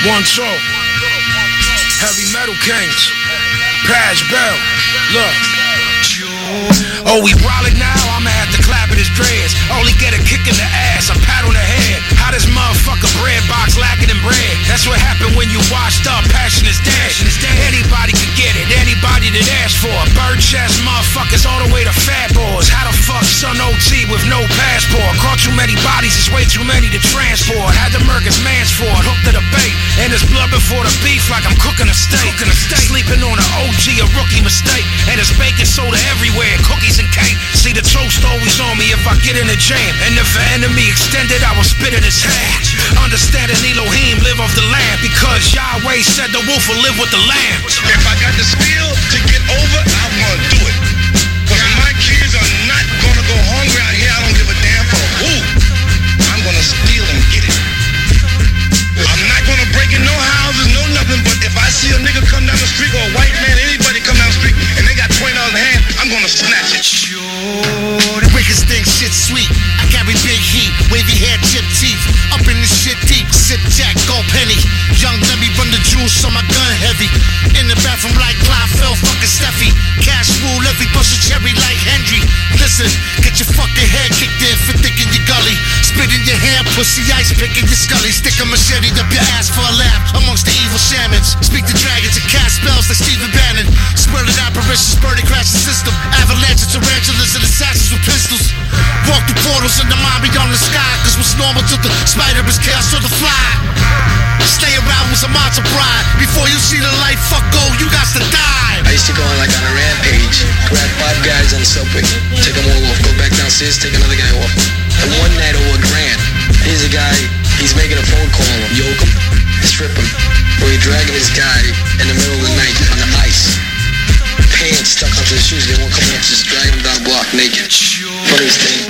1-2. Heavy Metal Kings. Paz Bell. Look. Oh, we brolic now? I'ma have to clap at his dreads. Only get a kick in the ass, a pat on the head. How this motherfucker bread box lacking in bread? That's what happened when you washed up, passion is dead. Anybody could get it, anybody that asked for it. Bird chest motherfuckers all the way to fat boys. How the fuck son OT with no passport? Caught too many bodies, it's way too many to transport. Had to murk his mans for it, hooked to the bait. And there's blood before the beef like I'm cooking a steak. Sleeping on an OG, a rookie mistake. And there's baking soda everywhere, cookies and cake. See the toast always on me if I get in a jam. And if an enemy extended, I will spit in his hand. Understanding Elohim live off the land, because Yahweh said the wolf will live with the lamb. If I got the skill to get over, I'm gonna do it. Cause my kids are not gonna go hungry out here. I don't give a damn for who. I'm gonna steal and get it. I'm not gonna break in no houses, no nothing, but if I see a nigga come down the street or a white man, anybody come down the street and they got $20 in hand, I'm gonna snatch it. The wicked thing shit sweet. I carry big heat, wavy hair, chip teeth. Up in this shit deep, sip jack, gold penny. Young Debbie run the juice on my gun heavy. In the bathroom like Clive Phil, fucking Steffi. Cash rule every bus of cherry like Hendry. Listen, get your fucking head kicked in for thick in your gully. Spit in your hand, pussy ice pick in your scully. Stick a machete up your ass for a laugh amongst the evil shamans. Speak to dragons and cast spells like Stephen Bannon. Swirling apparitions, burning crash the system. Avalanche of tarantulas and assassins with pistols. Walk through portals and the mind beyond the sky. Cause what's normal to the spider is chaos to the fly. Stay around with some monster bride. Before you see the light, fuck go, you got to die. I used to go on like on a rampage. Grab 5 guys on the subway, take them all off, go back downstairs, take another guy off. And one night over $1,000. Here's a guy, he's making a phone call, yoke him, strip him. Or you're dragging this guy in the middle of the night on the ice. Pants stuck onto his shoes, they won't come up, just drag him down the block naked. Funniest thing.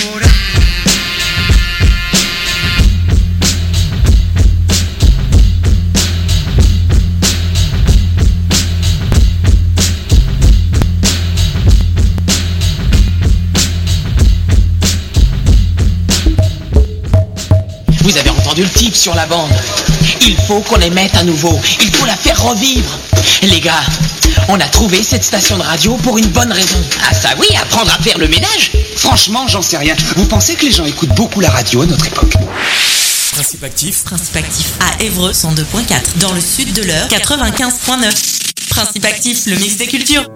Vous avez entendu le type sur la bande. Il faut qu'on les mette à nouveau. Il faut la faire revivre. Les gars, on a trouvé cette station de radio pour une bonne raison. Ah ça oui, apprendre à faire le ménage. Franchement, j'en sais rien. Vous pensez que les gens écoutent beaucoup la radio à notre époque? Principe actif à Évreux 102.4, dans le sud de l'Eure 95.9. Principe actif, le mix des cultures.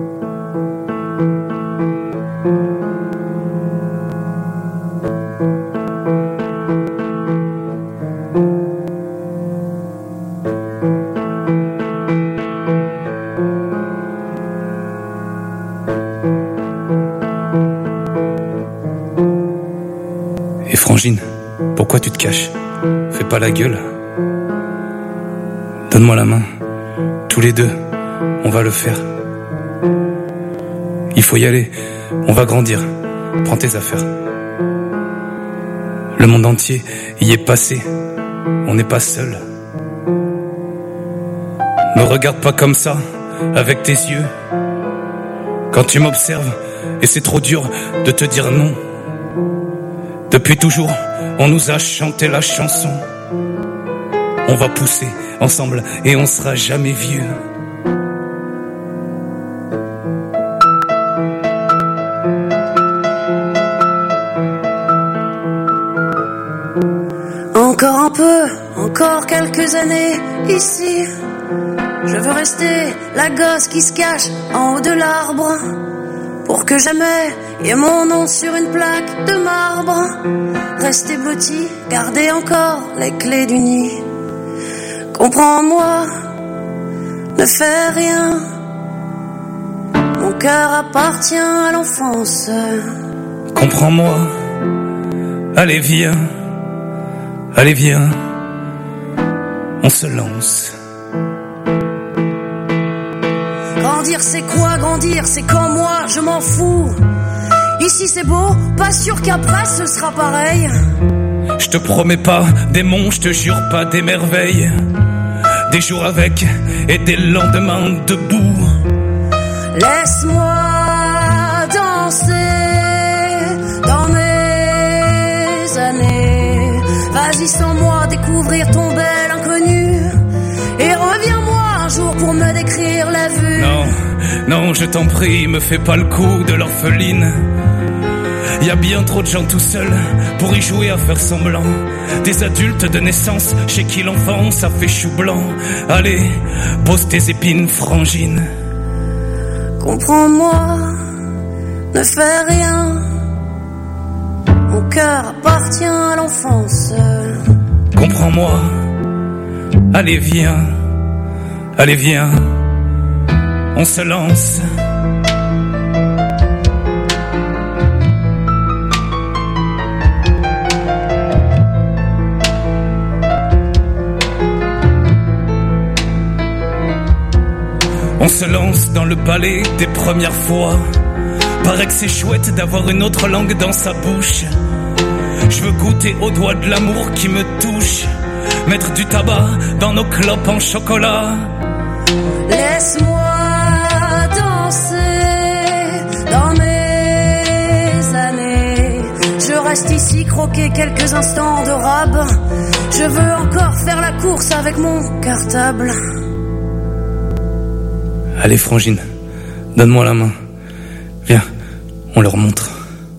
Frangine, pourquoi tu te caches? Fais pas la gueule. Donne-moi la main. Tous les deux, on va le faire. Il faut y aller. On va grandir. Prends tes affaires. Le monde entier y est passé. On n'est pas seul. Me regarde pas comme ça, avec tes yeux. Quand tu m'observes, et c'est trop dur de te dire non. Depuis toujours, on nous a chanté la chanson. On va pousser ensemble et on sera jamais vieux. Encore un peu, encore quelques années ici. Je veux rester la gosse qui se cache en haut de l'arbre. Pour que jamais y ait mon nom sur une plaque de marbre. Rester blotti, garder encore les clés du nid. Comprends-moi, ne fais rien. Mon cœur appartient à l'enfance. Comprends-moi, allez viens, on se lance. Grandir c'est quoi, grandir c'est comme moi, je m'en fous. Ici c'est beau, pas sûr qu'après ce sera pareil. Je te promets pas des monts, je te jure pas des merveilles. Des jours avec et des lendemains debout. Laisse-moi danser dans mes années. Vas-y sans moi découvrir ton bel inconnu. Et reviens-moi un jour pour me décrire la vue. Non, je t'en prie, me fais pas le coup de l'orpheline. Y a bien trop de gens tout seuls pour y jouer à faire semblant. Des adultes de naissance chez qui l'enfant ça fait chou blanc. Allez, pose tes épines, frangine. Comprends-moi, ne fais rien. Mon cœur appartient à l'enfance. Comprends-moi, allez viens, on se lance. On se lance dans le balai des premières fois. Paraît que c'est chouette d'avoir une autre langue dans sa bouche. Je veux goûter aux doigts de l'amour qui me touche. Mettre du tabac dans nos clopes en chocolat. Laisse-moi danser dans mes années. Je reste ici croquer quelques instants de rab. Je veux encore faire la course avec mon cartable. Allez frangine, donne-moi la main. Viens, on leur montre.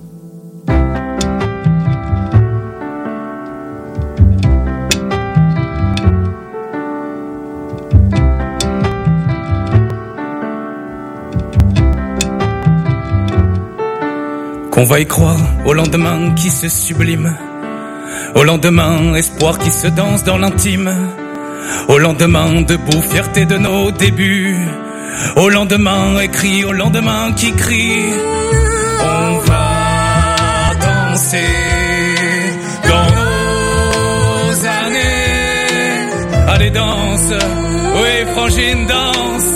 Qu'on va y croire au lendemain qui se sublime. Au lendemain, espoir qui se danse dans l'intime. Au lendemain, debout, fierté de nos débuts. Au lendemain, écrit, au lendemain qui crie. On va danser dans nos années. Allez danse, oui frangine danse.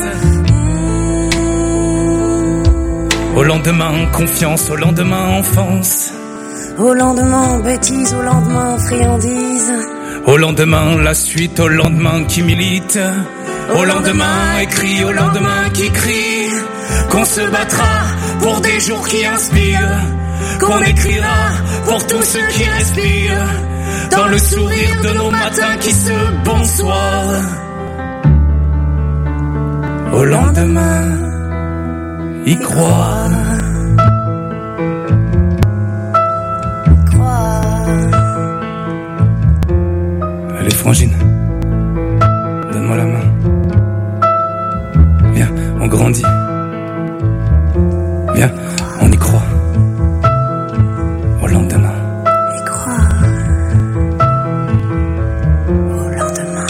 Au lendemain, confiance, au lendemain, enfance. Au lendemain, bêtise, au lendemain, friandise. Au lendemain, la suite, au lendemain qui milite. Au lendemain, écrit, au lendemain qui crie. Qu'on se battra pour des jours qui inspirent. Qu'on écrira pour tous ceux qui respirent. Dans le sourire de nos matins qui se bonsoir. Au lendemain, y croire. Allez frangine, donne-moi la main. Viens, on grandit. Viens, on y croit. Au lendemain. Y croire. Au lendemain.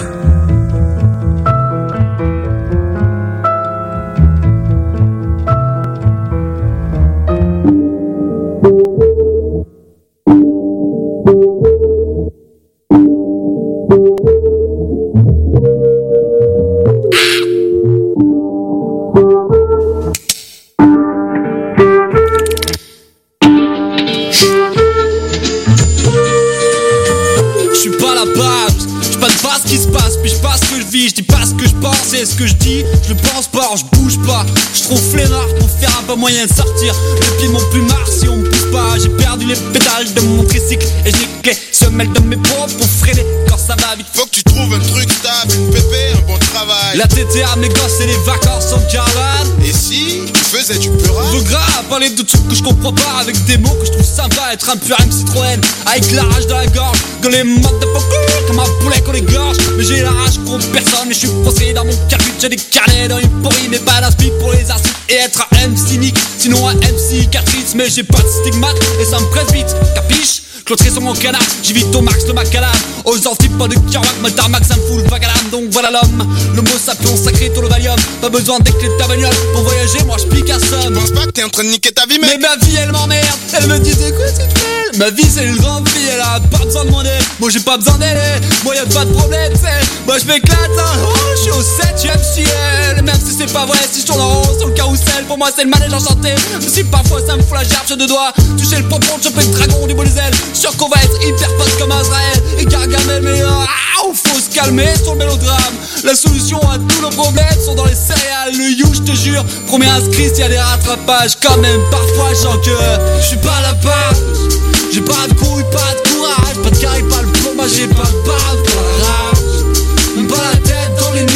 Ce que je dis, je le pense pas, je bouge pas. Je trouve flemmard pour faire un pas moyen de sortir. Les pieds m'ont plus marre si on me pousse pas. J'ai perdu les pédales de mon tricycle et je nique les semelles de mes pompes pour freiner quand ça va vite. Faut que tu trouves un truc stable, une pépé, un bon travail. La TTA, mes gosses et les vacances en caravane. Et si tu faisais du peur? De gras à parler de trucs que je comprends pas avec des mots que je trouve sympa. Être un pur M Citroën avec la rage dans la gorge. Que les modes de focus comme un poulet qu'on égorge. Mais j'ai la rage contre personne et je suis procédé dans mon carbureteur. J'ai des carnets dans une pourrie mais pas d'inspi pour les insultes et être un MC cynique. Sinon un MC cicatrice mais j'ai pas de stigmate et ça me presse vite, capiche? Clôtré sur mon canard, j'évite au max le macadam. Aux antifs pas de Kerouac, me tarmac ça me fout le vagadam. Donc voilà l'homme, le mot sapion sacré tout le valium. Pas besoin des clés de ta bagnole, pour voyager moi je pique un somme. Je pense pas que t'es en train de niquer ta vie mec. Mais ma vie elle m'emmerde, elle me dit c'est quoi cette belle. Ma vie c'est une grande fille, elle a pas besoin de mon aide. Moi j'ai pas besoin d'elle, moi y'a pas de problème c'est. Moi je m'éclate hein, oh je suis au 7ème ciel. Même si c'est pas vrai, si je tourne en rond sur le carrousel. Pour moi c'est le manège enchanté, même si parfois ça me fout la gerbe sur deux doigts. Toucher le pompon, choper le dragon du bout des ailes. Sûr qu'on va être hyper potes comme Azrael et Gargamel meilleur. Faut se calmer sur le mélodrame. La solution à tous nos problèmes sont dans les céréales. Le you, je te jure, premier inscrit s'il y a des rattrapages. Quand même parfois je sens que je suis pas là-bas. J'ai pas de couilles, pas de courage. Pas de carré, pas le plombage, j'ai pas de bave, pas la rage. Pas la tête dans les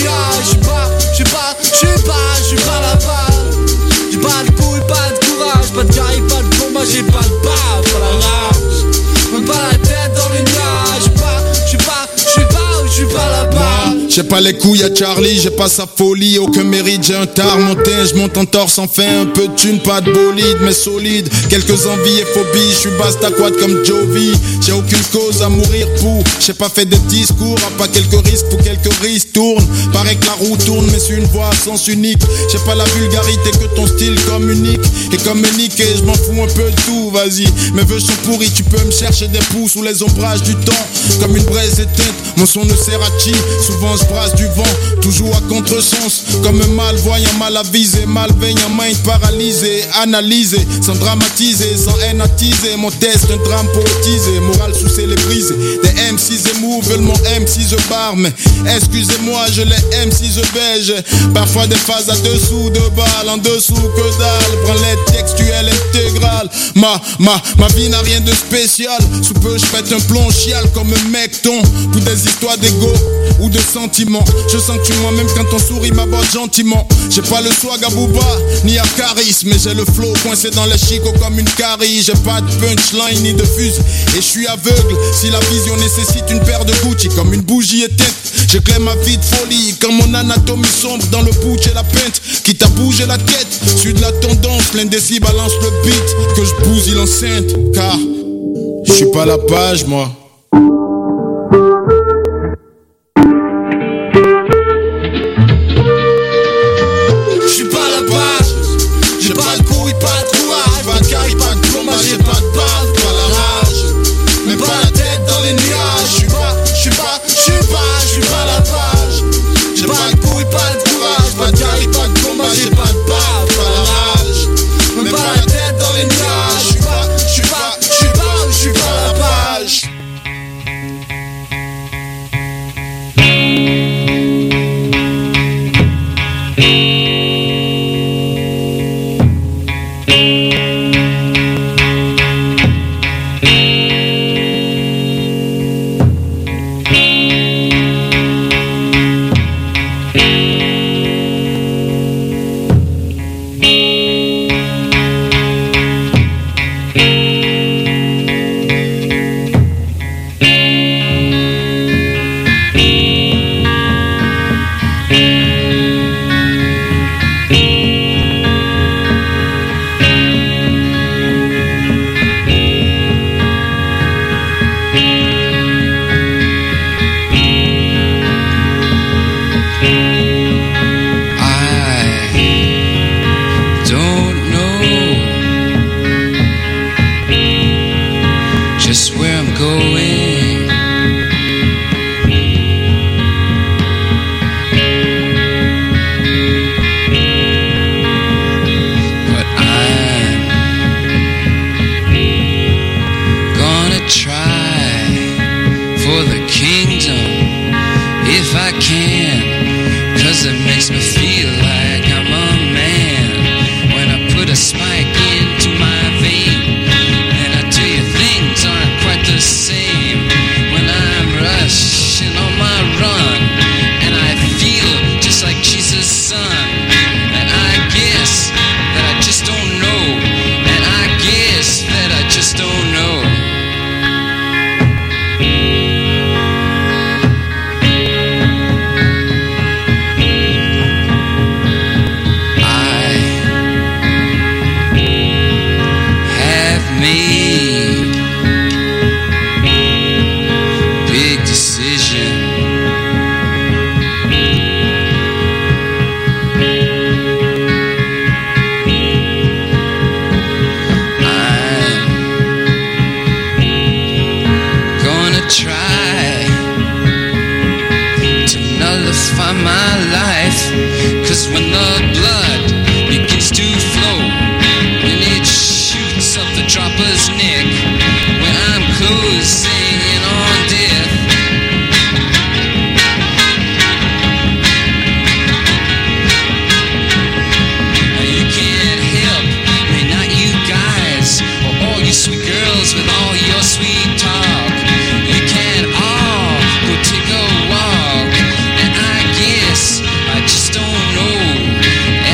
J'ai pas les couilles à Charlie, j'ai pas sa folie, aucun mérite, j'ai un tard monté, je monte en torse, enfin un peu de thune, pas de bolide, mais solide. Quelques envies et phobies, je suis bastaquat comme Jovi. J'ai aucune cause à mourir pour, j'ai pas fait de discours, à pas quelques risques pour quelques risques tourne. Paraît que la roue tourne, mais c'est une voix à sens unique. J'ai pas la vulgarité que ton style communique. Et comme me niquer, je m'en fous un peu de tout, vas-y. Mes vœux sont pourris, tu peux me chercher des poux sous les ombrages du temps. Comme une braise éteinte, mon son ne sert à chi. Souvent je brasse du vent, toujours à contresens. Comme un malvoyant mal avisé, malveillant, mind paralysé. Analysé, sans dramatiser, sans haine attiser. Mon test, un drame poétisé, morale sous célébrisé. Des M6 émous veulent mon M6 barre. Mais excusez-moi, je les M6 beige. Parfois des phases à dessous de balles, en dessous que dalle. Branlette textuelle intégrale. Ma vie n'a rien de spécial. Sous peu je pète un plomb chial comme un mecton. Pour des histoires d'ego ou de sentiments. Je sens que tu moi-même quand ton souris m'aborde gentiment. J'ai pas le swag à Booba, ni à Caris. Mais j'ai le flow coincé dans les chicots comme une carie. J'ai pas de punchline ni de fusil. Et je suis aveugle si la vision nécessite une paire de Gucci. Comme une bougie éteinte, j'éclaire ma vie de folie. Quand mon anatomie sombre dans le butch et la peinte. Quitte à bouger la tête, suis de la tendance. L'indécis balance le beat, que je bousille l'enceinte. Car je suis pas la page moi. Je suis pas la page. J'ai pas le couille, pas de courage. Pas de carré, pas de combat. J'ai pas de base, pas la rage. Mais pas la tête dans les nuages. Je suis pas la page. J'ai pas le couille, pas de courage. Pas de carré, pas de combat. J'ai pas de base, pas la rage. Mais pas la tête dans les nuages. Je suis pas la page. I just don't know.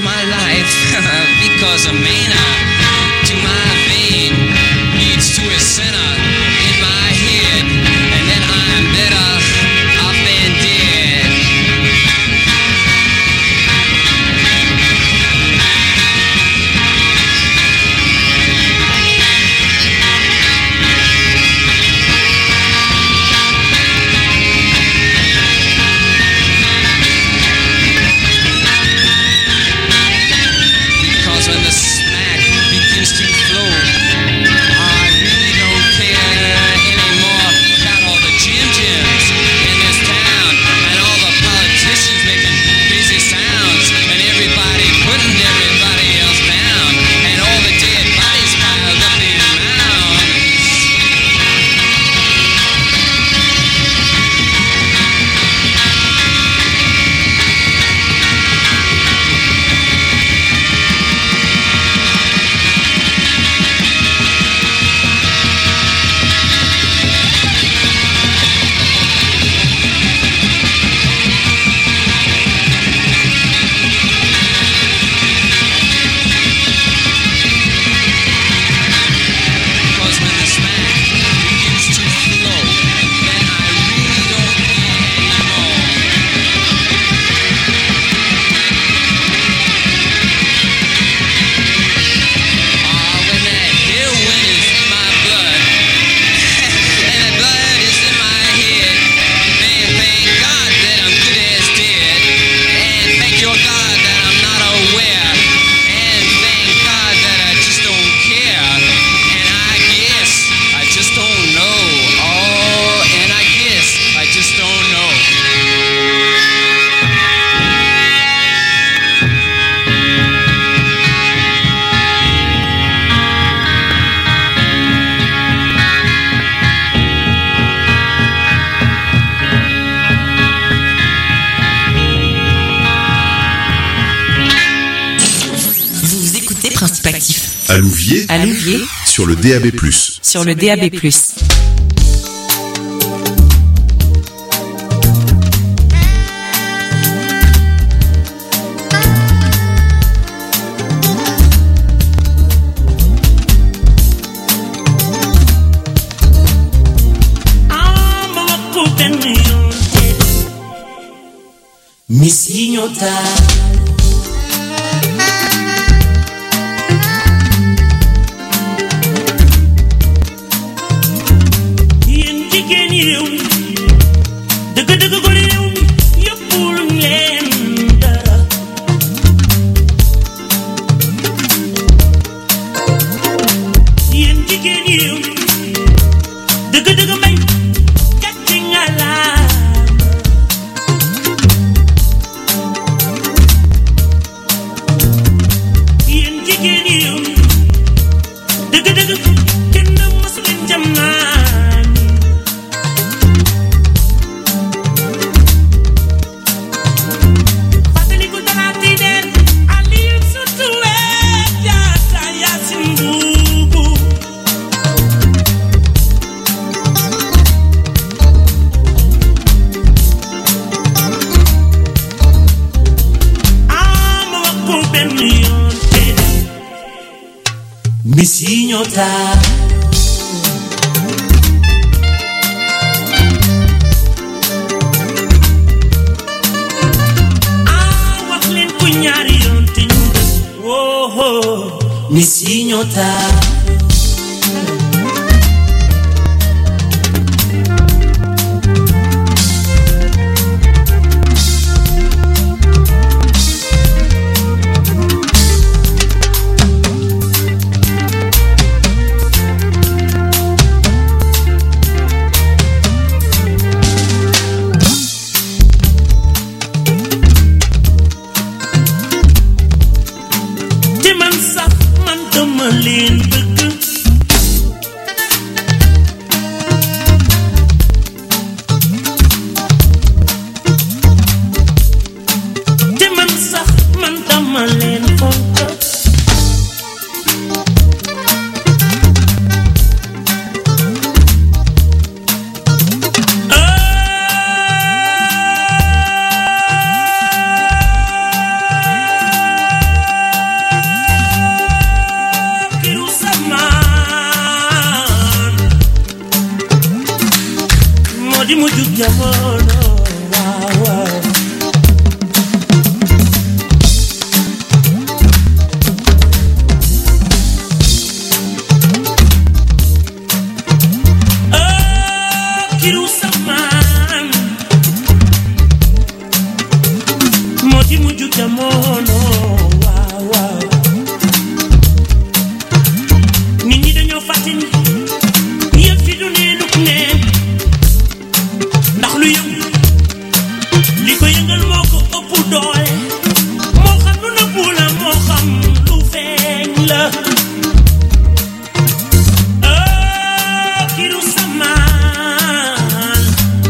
my life because a manner to my vein leads to a sinner in my head, and then I'm better off than dead. Because when the smack begins to flow, I really don't care anymore about all the Jim-Jims in this town and all the politicians making crazy sounds and everybody putting everybody else down and all the dead bodies piled up in mounds. Because when the smack begins to flow, then I really don't care anymore. When that heroin is in my blood, and the blood is in my head, man, thank God that I'm good as dead, and thank your God that I'm not aware, and thank God that I just don't care, and I guess I just don't know. Oh, and I guess I just don't know. Vous écoutez Principe Actif À Louviers, à Louviers sur le DAB+. sur le DAB+. Mi signota yéen jigéen yi réew mi dëgg-dëgg ko réew mi yóbbul leen dara yéen jigéen yi réew mi dëgg-dëgg mbay gàcce nga laa yéen jigéen yi réew mi dëgg-dëgg kenn mësu leen jam naa ni fàttaliku talaati den Aliou Soutouré Diatta Yacine Boubou ma wax ko benn yoon te mi signota wax leen ko ñaari yoon te ñu woo mi signota te man sax man dama leen bëgg te man sax man dama leen fonk mu jug jamono waaw waaw kiru saman moo di mu jug jamono waaw waaw nit ñi dañoo fàtte ni yëf fi du neenuk neen ndax lu yëngu li ko yëngal moo ko ëpp doole moo xam lu nëbbu la moo xam lu feeñ la kiru saman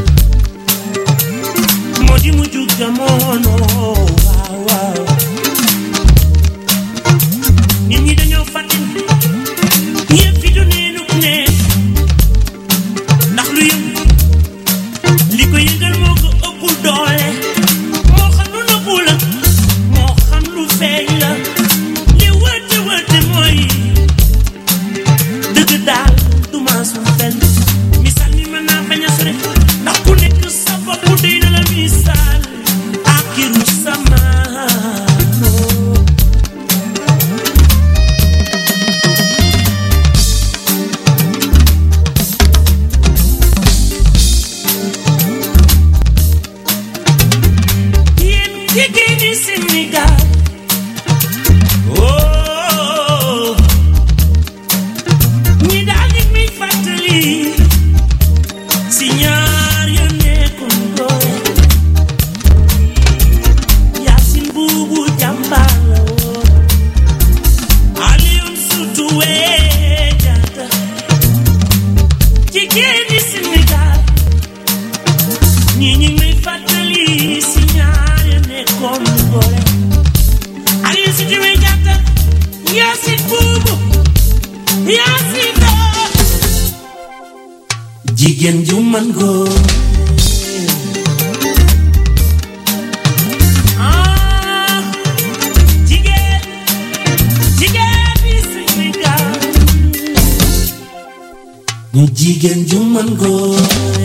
moo di mu jug jamono waaw waaw nit ñi dañoo fàtte yëf fi du neenuk neen ndax lu yëngu li ko yëngal moo ko ëpp doole moo xam lu nëbbu la moo xam lu feeñ la li wëte wëte mooy dëgg daal du maasum fenn misaal mi mën naa bañ a sore ndax ku nekk sa bopp day na la misaal akiru samaano yéen jigéeni Sénégal oh ñi daal di muy fàttali si ñaar ya nekkoon góor Yaasin buubu jàmbaar la woon Alioune Soutou wee jaata jigéeni Sénégal ñi muy fàttali si ñaar ya nekkoon góor Alioune Soutou wee jaata Yaasin buubu Yaasin jigéen ju man góor jigéen di Sénégal ñu jigéen ju man góor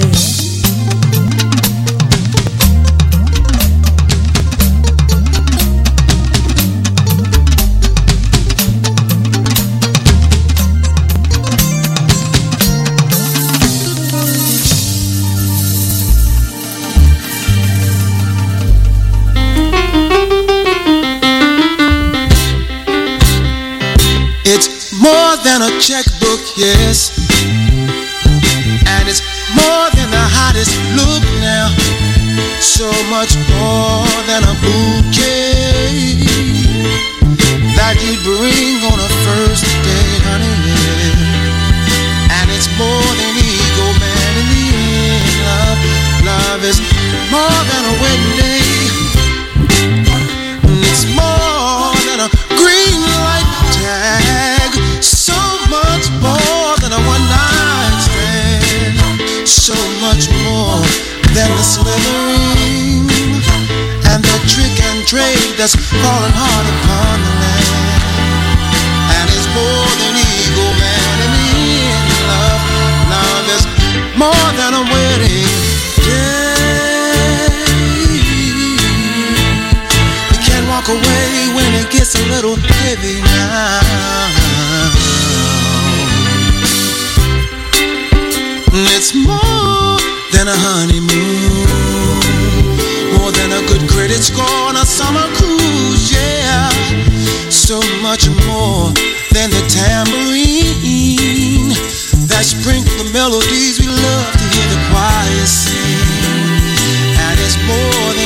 It's more than a checkbook, yes. And it's more than the hottest look now. So much more than a bouquet that you bring on a first date, honey, yeah. And it's more than ego, man, in the end, love. Love is more than a wedding day. It's more than a green light tag. So much more than a one-night stand. So much more than the slithering and the trick and trade that's falling hard upon the land. And it's more than ego, man, in the end, love. Love is more than a wedding day. You can't walk away when it gets a little heavy now. It's more than a honeymoon, more than a good credit score on a summer cruise, yeah. So much more than the tambourine that sprinkle the melodies we love to hear the choir sing. And it's more than